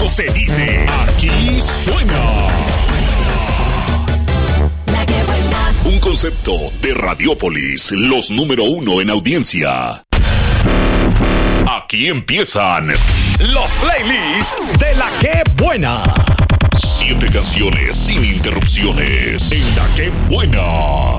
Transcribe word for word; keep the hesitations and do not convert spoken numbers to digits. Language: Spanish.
se dice, aquí suena. La que buena. Un concepto de Radiópolis, los número uno en audiencia. Aquí empiezan los playlists de La Que Buena. Siete canciones sin interrupciones en La Que Buena.